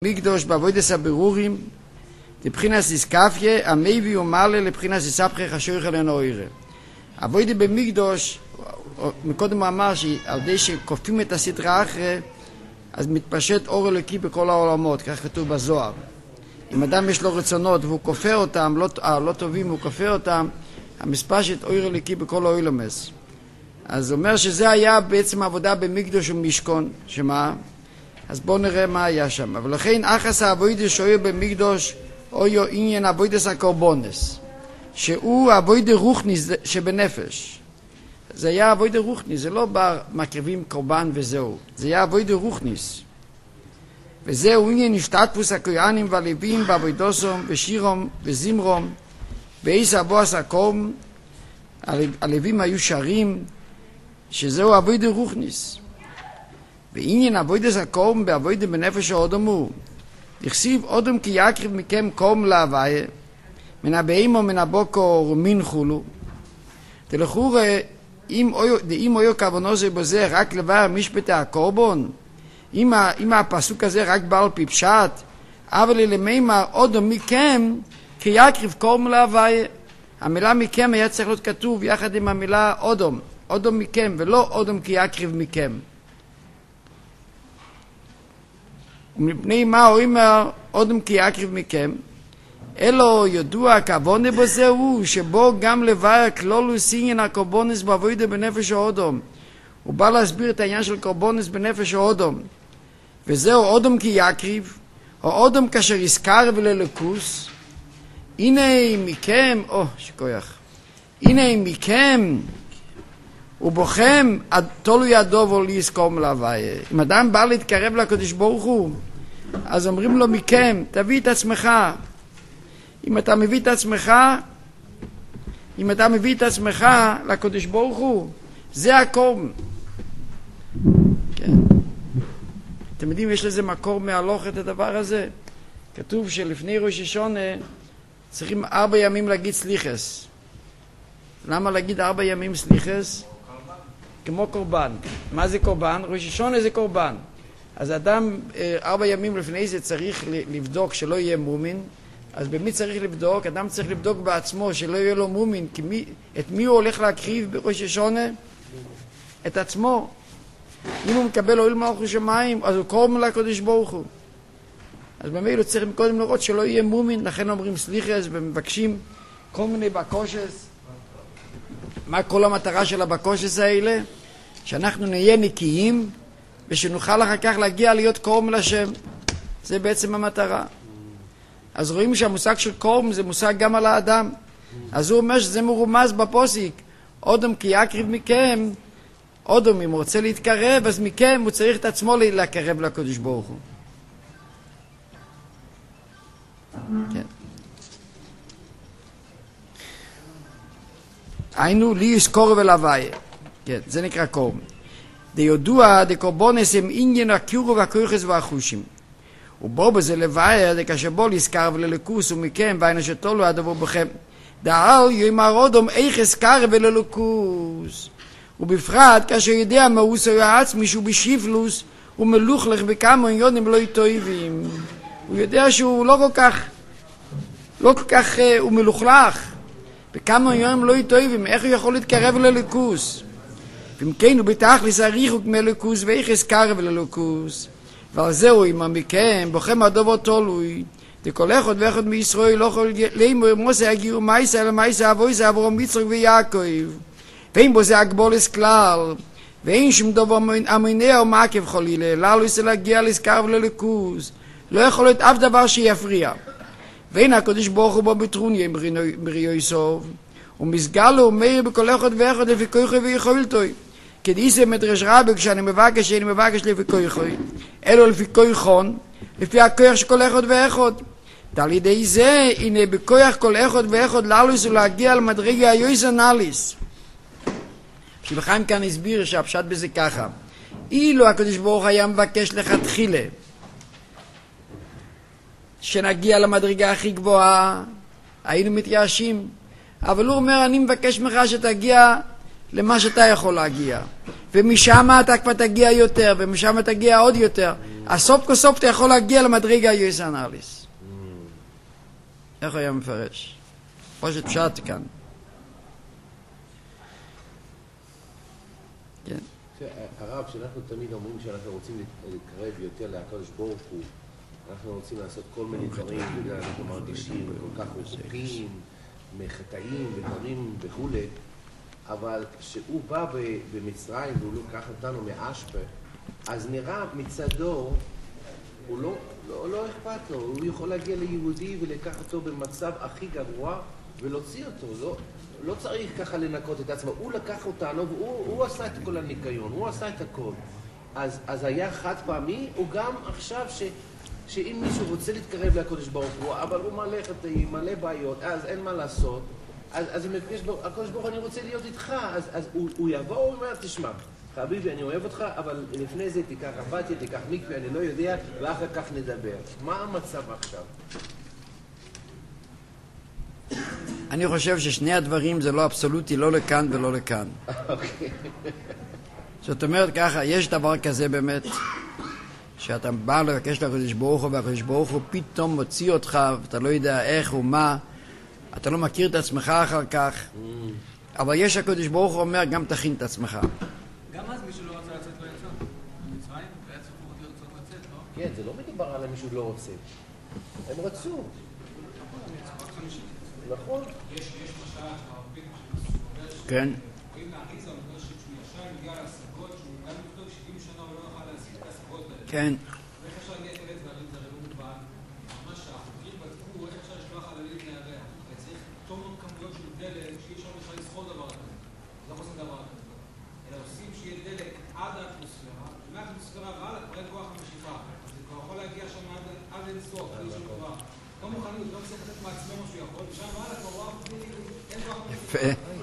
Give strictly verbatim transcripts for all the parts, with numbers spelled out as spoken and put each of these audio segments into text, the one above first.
מקדוש בעבודת הבירורים לבחינת איסקפיה המביא ומעלה לבחינת איסבחי חשוך אלינו עירה. עבודת במקדוש, מקודם הוא אמר שעל ידי שקופים את הסדרה אחרי אז מתפשט אור אלוקי בכל העולמות, כך כתוב בזוהר. אם אדם יש לו רצונות והוא כופר אותם, לא, אה, לא טובים והוא כופר אותם, המספשט אור אלוקי בכל העולמות. אז הוא אומר שזה היה בעצם עבודה במקדוש ומשכון, שמה? אז בואו נראה מה היה שם. אבל לכן אחס העבודה שהיו במקדוש היו עניין עבודת הקורבנס, שהוא עבודה רוחנית שבנפש. זה היה עבודה רוחנית, זה לא מקריבים קורבן וזהו, זה היה עבודה רוחנית. וזהו עניין השתתפות הכהנים והלוויים בעבודתם ושירם וזמרם ואיס הבועס הקום. הלוויים היו שרים, שזהו עבודה רוחנית. ועניין עבודת הקורבן בעבודה בנפש האדם הוא דכתיב אדם כי יקריב מכם קורבן להוויה מן הבהמה ומן הבקר ומן חולו. לכאורה אם אם היו כוונו זה בזה רק לבר משפטי הקורבן, אם אם הפסוק הזה רק בא על פי פשט, אבל למימר אדם מכם כי יקריב קורבן להוויה, המילה מכם היה צריך להיות כתוב יחד עם המילה אדם, אדם מכם, ולא אדם כי יקריב מכם. ומפני מה הוא אומר אדם כי יקריב מכם, אלו ידוע הכוונה בזה הוא שבו גם לבאר כלולוס עניין הקורבנס בעבודה בנפש האדם. הוא בא להסביר את העניין של קורבנס בנפש האדם, וזהו אדם כי יקריב, או אדם כאשר יזכר וללכוס. הנה מכם, או שכוח, הנה מכם ובוכם תולו ידו ולא יזכור מלהוויה. אם אדם בא להתקרב לקדוש ברוך הוא, אז אומרים לו מכם, תביא את עצמך. אם אתה מביא את עצמך, אם אתה מביא את עצמך לקדוש ברוך הוא, זה הקורבן. כן. אתם יודעים, יש לזה מקור מהלוך את הדבר הזה. כתוב שלפני ראש השונה צריכים ארבע ימים להגיד סליחס. למה להגיד ארבע ימים סליחס? כמו קורבן. מה זה קורבן? ראש השונה זה קורבן. אז אדם ארבע ימים לפני זה צריך לבדוק שלא יהיה מומין. אז במי צריך לבדוק? אדם צריך לבדוק בעצמו שלא יהיה לו מומין. כי מי, את מי הוא הולך להקריב בראש השונה? את עצמו. אם הוא מקבל אוהל מלכות שמיים, אז הוא קורבן לקדוש ברוך הוא. אז במילא הוא צריך קודם לראות שלא יהיה מומין. לכן אומרים סליחס ומבקשים כל מיני בקושס. מה כל המטרה של הבקושס האלה? שאנחנו נהיה נקיים ושנוכל אחר כך להגיע להיות קורבן לשם. זה בעצם המטרה. אז רואים שהמושג של קורבן זה מושג גם על האדם. אז הוא אומר שזה מרומז בפוסק. אדם כי יקריב מכם, אדם אם הוא רוצה להתקרב, אז מכם הוא צריך את עצמו להקרב לקדוש ברוך הוא. כן. היינו לי יזכור ולהוויה. כן, זה נקרא קורבן. דיודוע דקורבנס הם עניין הקירו והכוחס והחושים. ובו בזה לבאר דכאשר בו לזכר וללכוס ומכם ואינו שתולו הדבור בכם. דאל יאמר אדם איך אזכר וללכוס. ובפרט כאשר יודע מאוס העצמי שהוא בשיפלוס ומלוכלך בכמה עניונים לא טובים. הוא יודע שהוא לא כל כך לא כל כך uh, הוא מלוכלך. בכמה עניונים לא טובים. איך הוא יכול להתקרב ללכוס? ואם כן הוא בתכלס הריחוק מלכוס ואיך אזכר וללכוס. ועל זהו אם מכם בוכם הדבר תולוי דכל אחד ואחד מישראל לא יכול לאמור מוסה הגיעו מייסה אלא מייסה אבויסה אברהם יצחק ויעקב, ואין בו זה הגבולס כלל ואין שום דבר המונע או מעכב חלילה לאלו יש להגיע לזכר וללכוס. לא יכול להיות אף דבר שיפריע. ואין הקדוש ברוך הוא בו בטרוניה בריאו יסוב ומסגל לו ומאיר בכל אחד ואחד לפי כוחו ויכולתוי. כדיסה מדרש רבי כשאני מבקש שאני מבקש לפי כוחוי אלו לפי כוחון לפי הכוח של כל אחד ואחד. על ידי זה הנה בכוח כל אחד ואחד לאלוס ולהגיע למדרגה היועס אנליס. שבחיים כאן הסביר שהפשט בזה ככה, אילו הקדוש ברוך היה מבקש לך תחילה שנגיע למדרגה הכי גבוהה היינו מתייאשים, אבל הוא אומר אני מבקש ממך שתגיע למה שאתה יכול להגיע, ומשם אתה כבר תגיע יותר, ומשם תגיע עוד יותר. אז סוף כל סוף אתה יכול להגיע למדרגה היועס אנליס. איך היה מפרש? פשוט פשט כאן. כן. הרב, שאנחנו תמיד אומרים שאנחנו רוצים להתקרב יותר לקדוש ברוך הוא, אנחנו רוצים לעשות כל מיני דברים בגלל אנחנו מרגישים כל כך רחוקים, מחטאים ודברים וכולי, אבל כשהוא בא במצרים והוא לוקח אותנו מאשפה, אז נראה מצדו, הוא לא, לא, לא אכפת לו, הוא יכול להגיע ליהודי ולקח אותו במצב הכי גרוע ולהוציא אותו, לא, לא צריך ככה לנקות את עצמו, הוא לקח אותנו והוא הוא עשה את כל הניקיון, הוא עשה את הכל. אז, אז היה חד פעמי, הוא גם עכשיו ש, שאם מישהו רוצה להתקרב לקדוש ברוך הוא, אבל הוא מלא חטאים, מלא בעיות, אז אין מה לעשות, אז, אז אם הקדוש ברוך אני רוצה להיות איתך, אז, אז הוא, הוא יבוא, הוא אומר, תשמע, חביבי, אני אוהב אותך, אבל לפני זה תיקח אבטיה, תיקח מקווה, אני לא יודע, ואחר כך נדבר. מה המצב עכשיו? אני חושב ששני הדברים זה לא אבסולוטי, לא לכאן ולא לכאן. אוקיי. זאת אומרת ככה, יש דבר כזה באמת, שאתה בא לבקש לקדוש ברוך הוא, והקדוש ברוך הוא פתאום מוציא אותך, ואתה לא יודע איך ומה, אתה לא מכיר את עצמך אחר כך, אבל יש הקדוש ברוך הוא אומר, גם תכין את עצמך. גם אז מישהו לא רצה לצאת לא יצא. במצרים היה צריך לרצות לצאת, לא? כן, זה לא מדובר על מישהו לא רוצה. הם רצו. נכון. יש משל שהרבים שאומר כן. שאם להריזה אומר שהוא ישר מגיע להשגות, שהוא גם לבדוק שבעים שנה הוא לא יוכל להשיג את ההשגות האלה. כן. ואיך אפשר להגיע את דברים זה הרי מובן, ממש שהחוקרים בדקו איך אפשר לשלוח חללים לירח. וצריך טונות כמויות של דלק שאי אפשר בכלל לסחור דבר כזה. לא עושים דבר כזה. אלא עושים שיהיה דלק עד האטמוספירה, ומהאטמוספירה ועל הפרד כוח המשיכה. זה כבר יכול להגיע שם עד אינסוף, איזשהו דבר. לא מוכנים, לא צריך לתת מעצמו מה שהוא יכול, ושם מעלה כבר רוח בלי, אין כוח יפה.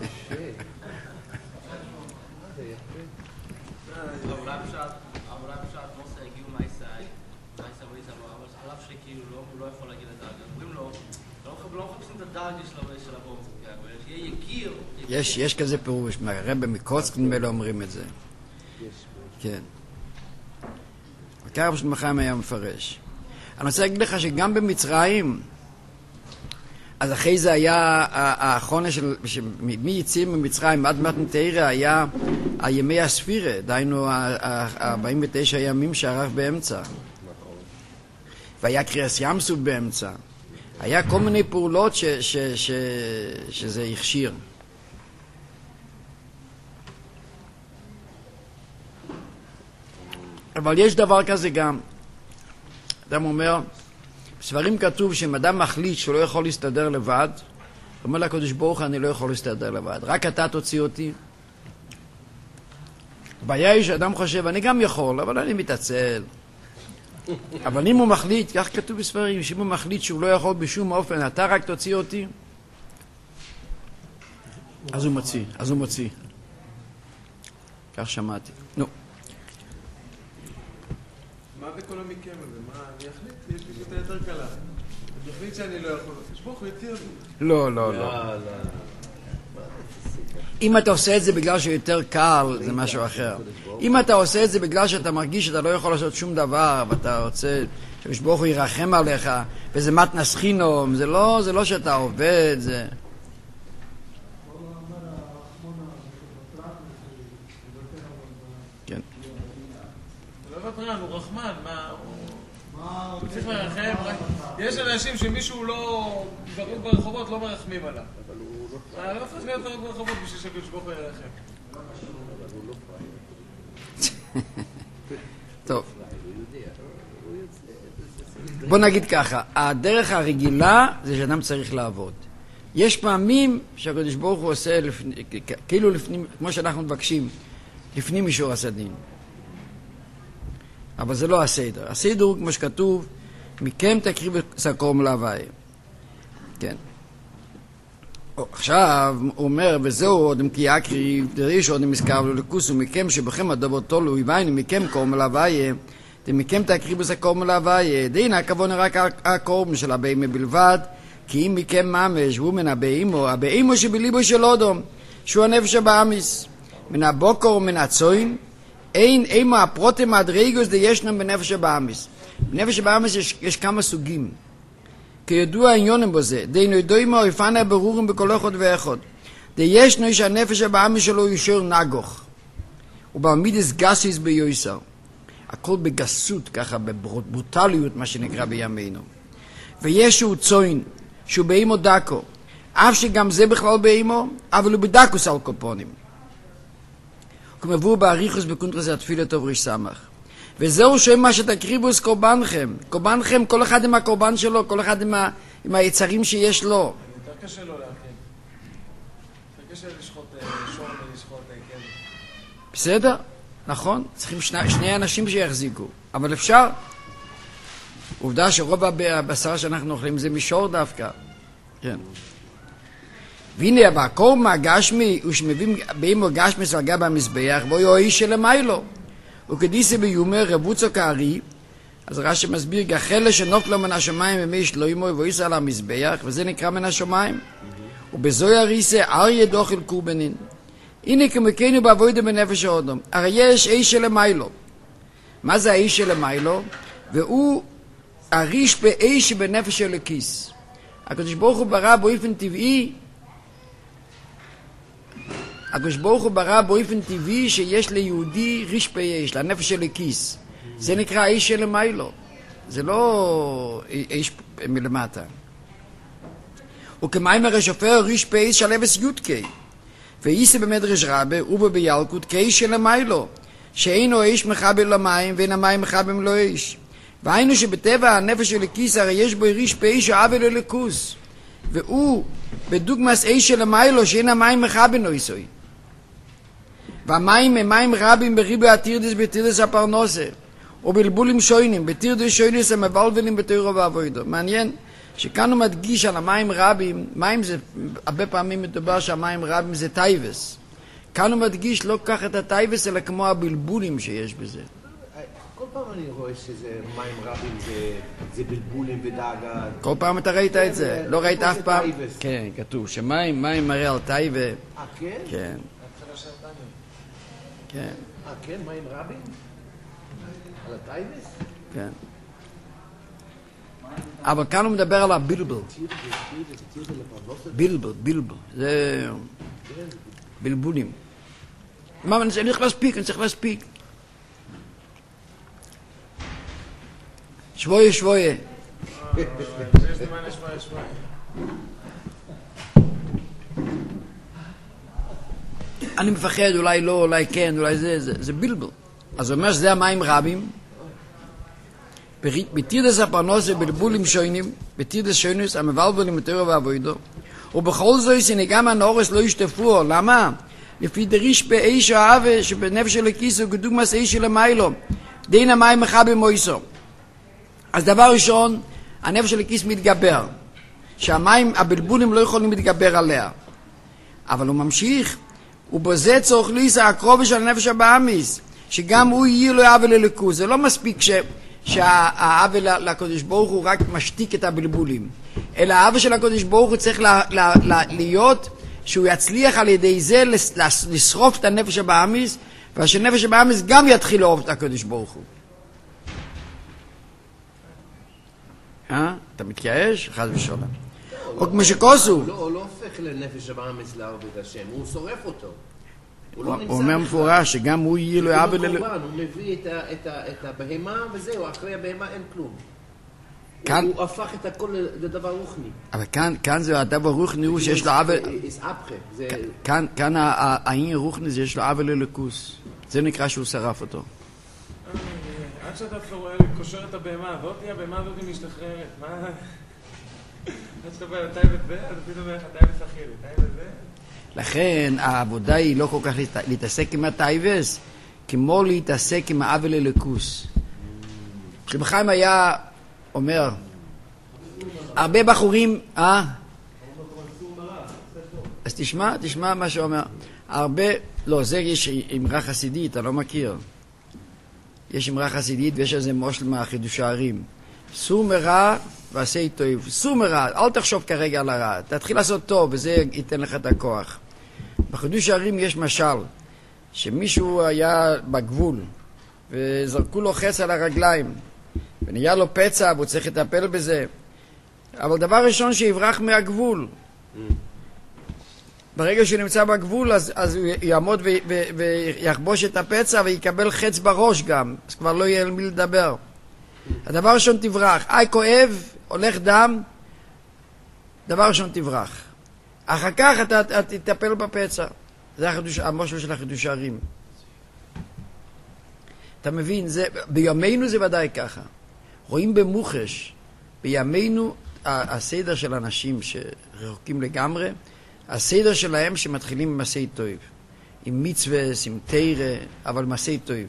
אולי פשוט, אולי פשוט נוסע הגיעו מהיסאי, מהיסאי ואיסאי, אבל על אף שכאילו הוא לא יכול להגיד את הדרגה. אומרים לו, לא מחפשים את הדרגה של הבורצה, שיהיה יקיר. יש, יש כזה פירוש, הרב מקוצק נדמה לא אומרים את זה. כן. הקרב של מחיים היה מפרש. אני רוצה להגיד לך שגם במצרים, אז אחרי זה היה האחרונה של, מי יצאים ממצרים עד מתנתרא היה הימי הספירה, דהיינו ה-ארבעים ותשע ימים שערך באמצע. והיה קריאס ים סוף באמצע. היה כל מיני פעולות ש, ש, ש, שזה הכשיר. אבל יש דבר כזה גם. אדם אומר, בספרים כתוב שאם אדם מחליט שהוא לא יכול להסתדר לבד, הוא אומר לקדוש ברוך אני לא יכול להסתדר לבד, רק אתה תוציא אותי. הבעיה היא שאדם חושב, אני גם יכול, אבל אני מתעצל. אבל אם הוא מחליט, כך כתוב בספרים, שאם הוא מחליט שהוא לא יכול בשום אופן, אתה רק תוציא אותי, אז הוא מוציא, אז הוא מוציא. כך שמעתי. נו. מה בכל המקם הזה? מה, אני אחליט? יש לי שיטה יותר קלה. אני אחליט שאני לא יכול. תשבוך, הוא יציא אותי. לא, לא, לא. אם אתה עושה את זה בגלל שיותר קל, זה משהו אחר. אם אתה עושה את זה בגלל שאתה מרגיש שאתה לא יכול לעשות שום דבר, ואתה רוצה שברוך הוא ירחם עליך, וזה מתנס חינום, זה לא, זה לא שאתה עובד, זה... כן. זה לא ותרן, הוא רחמן, מה... הוא צריך לרחם, יש אנשים שמישהו לא זרוק ברחובות, לא מרחמים עליו. לא צריך להיות זרוק ברחובות בשביל שקדוש ברוך הוא ירחם. טוב. בוא נגיד ככה, הדרך הרגילה זה שאדם צריך לעבוד. יש פעמים שהקדוש ברוך הוא עושה כאילו לפנים, כמו שאנחנו מבקשים, לפנים מישור הסדין. אבל זה לא הסדר. הסדר הוא כמו שכתוב, מכם תקריב סקום להווי. כן. עכשיו הוא אומר, וזהו עודם כי יקריב, דריש עודם מסקרב לו לכוס, ומכם שבכם הדבר תולו, יביינו מכם קום להווי, מכם תקריב סקום להווי. דהנה הכוונה רק הקורם של הבאימה בלבד, כי אם מכם ממש, והוא מן הבאימו, הבאימו שבליבו של אודום, שהוא הנפש הבאמיס, מן הבוקר ומן הצוין, אין אימה הפרוטם הדרגוס די ישנם בנפש הבאמיס. בנפש הבאמיס יש, יש כמה סוגים. כידוע העניונים בזה, די נוידוימה אויפנה ברורים בכל אחד ואחד. די ישנו שהנפש הבאמיס שלו ישר נגוך. ובעמידס גסיס ביוסר. הכל בגסות, ככה בברוטליות, מה שנקרא בימינו. ויש שהוא צוין, שהוא באימו דקו. אף שגם זה בכלל באימו, אבל הוא בדקוס על קופונים. כמבוא בעריכוס בקונטרס התפילה טוב ריש סמך. וזהו שם מה שתקריבוס קורבנכם. קורבנכם, כל אחד עם הקורבן שלו, כל אחד עם, ה, עם היצרים שיש לו. יותר קשה לו להכין. יותר קשה לשחוט שור ולשחוט כן. בסדר, נכון. צריכים שני, שני אנשים שיחזיקו. אבל אפשר. עובדה שרוב הבשר שאנחנו אוכלים זה משור דווקא. כן. והנה הבקור מהגשמי, ושמביאים באימו גשמי סלגה במזבח, והוא יהיה איש שלמיילו. וכדיסי ביומר רבוצו כארי, אז רש"י מסביר, גחלה שנופלו מן השמיים ומי שלוימו, ואיסה על המזבח, וזה נקרא מן השמיים. ובזוי הריסה אריה דוכל קורבנין. הנה כמכנו בעבודה בנפש האודום. הרי יש איש שלמיילו. מה זה האיש שלמיילו? והוא הריש באיש שבנפש אלוקיס. הקדוש ברוך הוא ברא באופן טבעי, הקדוש ברוך הוא ברא באופן טבעי שיש ליהודי ריש באיש, לנפש אלוקיס. זה נקרא איש שלמיילו. זה לא איש מלמטה. וכמיימר השופר ריש באיש שלבס יודקי. ואיסה במדרש רבה ובביילקות כאיש שלמיילו, שאינו איש מחבל למים ואין המים מחבלים לו איש. והיינו שבטבע הנפש אלוקיס הרי יש בו ריש באיש העבל אלוקוס. והוא בדוגמס איש שלמיילו שאין המים מחבלים לו איסוי. והמים הם מים רבים בריבי הטירדס בטירדס הפרנוסה, ובלבולים שוינים, בטירדס שוינס המבלבלים בתוירו ועבודו. מעניין שכאן הוא מדגיש על המים רבים, מים זה, הרבה פעמים מדובר שהמים רבים זה טייבס. כאן הוא מדגיש לא כך את הטייבס, אלא כמו הבלבולים שיש בזה. כל פעם אני רואה שזה מים רבים, זה, זה בלבולים ודאגה. כל פעם אתה ראית את זה? לא ראית אף פעם? טייבס. כן, כתוב שמים, מים מראה על טייבה. אה, כן? כן. כן. אה, כן? מים רבים? על הטייבס? כן. אבל כאן הוא מדבר על הבלבל. בלבל, בלבל. זה בלבולים. מה, אני צריך להספיק, אני צריך להספיק. שבויה, שבויה. יש לי מה לשבויה, שבויה. אני מפחד, אולי לא, אולי כן, אולי זה, זה, זה בלבל. אז הוא אומר שזה המים רבים. בטירדס הפרנוסה בלבולים שוינים, בטירדס שוינוס המבלבלים בתוירו ועבודו. ובכל זאת הנה גם הנורס לא ישתפו. למה? לפי דריש באיש האהבה שבנפש אלוקיס הוא כדוגמס איש שלמיילו. דין המים מחבר מויסו. אז דבר ראשון, הנפש אלוקיס מתגבר. שהמים, הבלבולים לא יכולים להתגבר עליה. אבל הוא ממשיך, ובזה צורך ליסה הקרובה של הנפש הבאמיס, שגם הוא יהיה לו עוול אלוקוס. זה לא מספיק ש... שהעוול לקדוש ברוך הוא רק משתיק את הבלבולים, אלא העוול של הקדוש ברוך הוא צריך לה, לה, לה, להיות שהוא יצליח על ידי זה לשרוף את הנפש הבאמיס, ושנפש הבאמיס גם יתחיל לאהוב את הקדוש ברוך הוא. אה? אתה מתייאש? חס ושלום. או כמו שכוסו. הוא לא הופך לנפש הבאמיס לאהוב את השם, הוא שורף אותו. הוא אומר מפורש שגם הוא יהיה לו עוול אלוקוס. הוא מביא את הבהמה וזהו, אחרי הבהמה אין כלום. הוא הפך את הכל לדבר רוחני. אבל כאן זה הדבר רוחני הוא שיש לו עוול... כאן העניין רוחני זה יש לו עוול אלוקוס. זה נקרא שהוא שרף אותו. עד שאתה רואה קושר את הבהמה, ועוד תהיה הבהמה הזאת משתחררת. מה? עד שאתה בא לטייבת זה, אז פתאום אומר לך טייבת אחרת, טייבת זה. לכן העבודה היא לא כל כך להתעסק עם הטייבס, כמו להתעסק עם העוול אלוקוס. רבי חיים היה אומר, הרבה בחורים, אה? אז תשמע, תשמע מה שאומר. הרבה, לא, זה יש אמרה חסידית, אתה לא מכיר. יש אמרה חסידית ויש איזה מושל מהחידוש הערים. סור מרע ועשה טוב. סור מרע, אל תחשוב כרגע על הרע. תתחיל לעשות טוב וזה ייתן לך את הכוח. בחידוש הערים יש משל. שמישהו היה בגבול וזרקו לו חץ על הרגליים ונהיה לו פצע והוא צריך לטפל בזה, אבל דבר ראשון שיברח מהגבול. ברגע שהוא נמצא בגבול אז, אז הוא יעמוד ו- ו- ויחבוש את הפצע ויקבל חץ בראש גם, אז כבר לא יהיה על מי לדבר. הדבר ראשון תברח, איי כואב, הולך דם, דבר ראשון תברח. אחר כך אתה, אתה תטפל בפצע. זה החידוש, המשל של החידוש הערים. אתה מבין, זה, בימינו זה ודאי ככה. רואים במוחש, בימינו הסדר של אנשים שרחוקים לגמרי, הסדר שלהם שמתחילים עם מעשי טוב, עם מצווה, עם תורה, אבל מעשי טוב.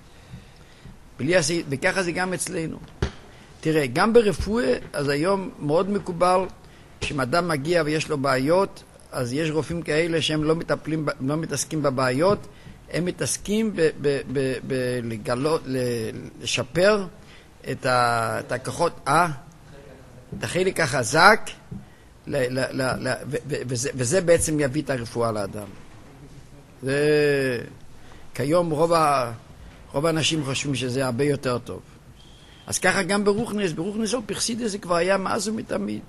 וככה זה גם אצלנו. תראה, גם ברפואה, אז היום מאוד מקובל, כשאם אדם מגיע ויש לו בעיות, אז יש רופאים כאלה שהם לא מטפלים, לא מתעסקים בבעיות, הם מתעסקים ב, ב, ב, ב, לגלות, לשפר את, ה, את הכוחות, אה, את החלק החזק, ל, ל, ל, ל, ו, ו, וזה, וזה בעצם יביא את הרפואה לאדם. זה, כיום רוב, ה, רוב האנשים חושבים שזה הרבה יותר טוב. אז ככה גם ברוחניס, ברוחניס או פרסידס זה כבר היה מאז ומתמיד.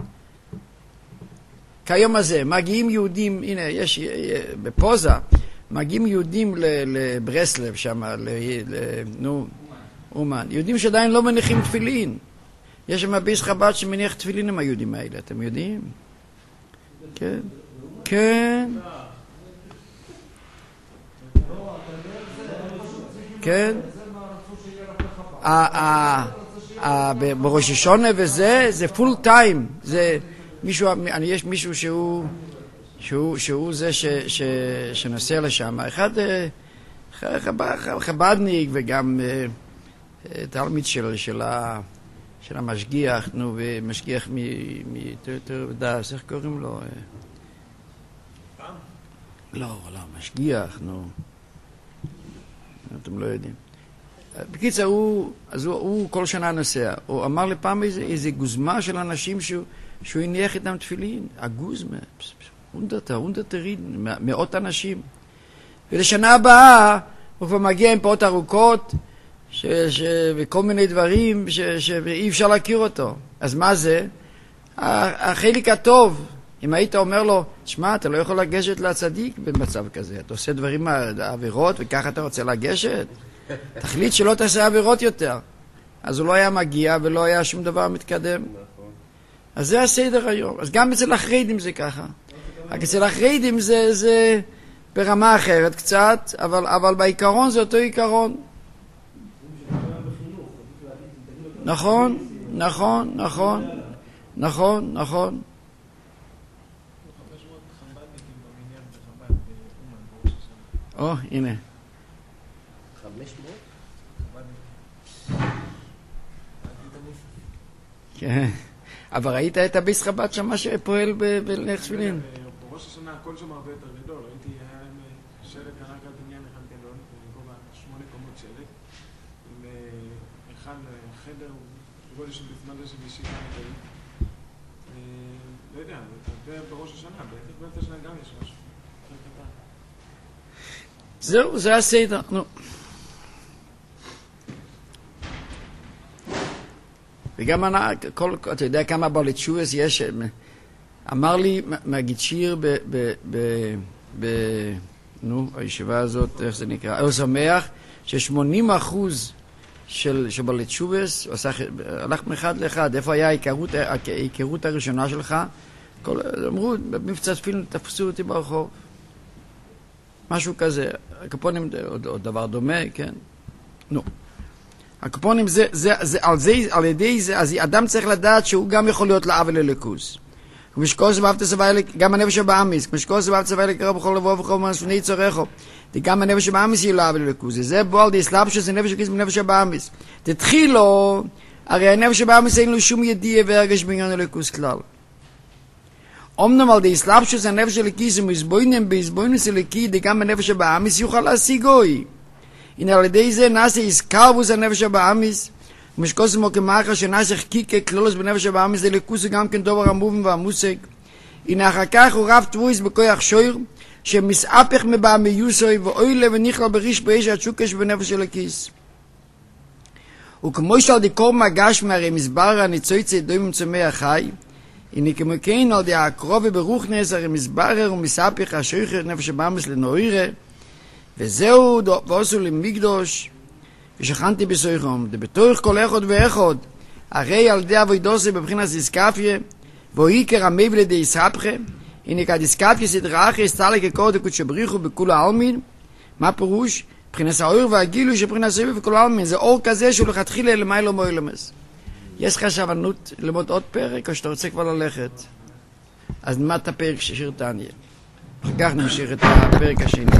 כיום הזה, מגיעים יהודים, הנה, יש, בפוזה, מגיעים יהודים לברסלב שם, נו, אומן, יהודים שעדיין לא מניחים תפילין. יש שם ביס חב"ד שמניח תפילין עם היהודים האלה, אתם יודעים? כן, כן. כן. בראש השונה וזה, זה פול טיים, זה מישהו, אני יש מישהו שהוא, שהוא, שהוא זה ש, ש, שנוסע לשם, אחד חב"דניק וגם תלמיד של, של, של המשגיח, נו, ומשגיח מתרדס, איך קוראים לו? לא, לא, משגיח, נו, אתם לא יודעים. בקיצר, הוא, אז הוא, הוא כל שנה נוסע. הוא אמר לפעם איזה, איזה גוזמה של אנשים שהוא, שהוא הניח איתם תפילין. הגוזמה, הונדרטה, הונדרטרין, מאות אנשים. ולשנה הבאה הוא כבר מגיע עם פעות ארוכות ש, ש, וכל מיני דברים ש, שאי אפשר להכיר אותו. אז מה זה? החלק הטוב, אם היית אומר לו, תשמע, אתה לא יכול לגשת לצדיק במצב כזה. אתה עושה דברים עבירות וככה אתה רוצה לגשת? תחליט שלא תעשה עבירות יותר. אז הוא לא היה מגיע ולא היה שום דבר מתקדם. אז זה הסדר היום. אז גם אצל החרדים זה ככה. רק אצל החרדים זה, זה ברמה אחרת קצת, אבל, אבל בעיקרון זה אותו עיקרון. נכון, נכון, נכון, נכון, נכון. או, הנה. חמש מאות? כן. אבל ראית את הביס חב"ד שם שפועל בלך תפילין? בראש השנה הכל שם הרבה יותר גדול. ראיתי, היה להם שלט ענק על בניין אחד גדול, בגובה שמונה קומות שלט, עם אחד חדר, בגודל של בזמן זה של ישיבה מטרים. לא יודע, זה בראש השנה, בעצם באמצע השנה גם יש משהו. זהו, זה הסדר, נו. וגם אני, כל, אתה יודע כמה בלצ'ואס יש, אמר לי מגיד שיר ב, ב, ב, ב, נו, הישיבה הזאת, איך זה נקרא, הוא שמח ש-שמונים אחוז של, של בלצ'ואס, הלך מאחד לאחד, איפה היה ההיכרות, ההיכרות הראשונה שלך? כל, אמרו, במבצע תפילין תפסו אותי ברחוב. משהו כזה, הקופונים, עוד דבר דומה, כן? נו. הקופונים זה, זה, זה, על זה, על ידי זה, אז אדם צריך לדעת שהוא גם יכול להיות לאב ולליכוז. כמו שכל סבבת סבבה, גם הנפש הבאמיס, כמו שכל סבבת סבבה לקרוא בכל לבוא ובכל מנסוני צורךו, גם הנפש הבאמיס יהיה לאב ולליכוז. זה בו על די סלאפשוס, זה נפש הכיס בנפש הבאמיס. תתחילו, הרי הנפש הבאמיס אין לו שום ידיעה והרגש בעניין הליכוז כלל. אמנם על די סלאפשוס, הנפש הליכיס, ומזבוינם בהזבוינוס הליקי, גם הנפש הבאמיס יוכל להשיגוי. הנה על ידי זה נעשה איסקרבוס הנפש הבאמיס, ומשקוסמו כמאחר שנעשה חקיקה כלולוס בנפש הבאמיס, זה ליכוס גם כן דובר המובן והמושג. הנה אחר כך הוא רב תבויס בכוח שויר, שמסעפך מבא מיוסוי ואוי לב ונכלל בריש באש הצ'וקש בנפש של הכיס. וכמו שעל די קורם הגש מהרי מסבר הניצויצי דוים צומח חי, הנה כמו כן על די הקרובי ברוכנס הרי מסברר ומסעפך השויכר נפש הבאמס לנוירה, וזהו ועשו למקדוש, ושכנתי בסויכם, דבתוך כל אחד ואחד, הרי על די אבוידוסי בבחינת איסקפיה, ואיקר המב לידי יסהפכה, הנה כדיסקפיה סדרה אחרי סתלה כקוד קודש בריחו בכול העלמין. מה פירוש? מבחינת האור והגילוי שבחינת סביב וכל העלמין, זה אור כזה שהוא לכתחילה למיילו מוילמס. יש לך שבנות ללמוד עוד פרק, או שאתה רוצה כבר ללכת? אז נלמד את הפרק ששיר תניה. אחר כך נמשיך את הפרק השני.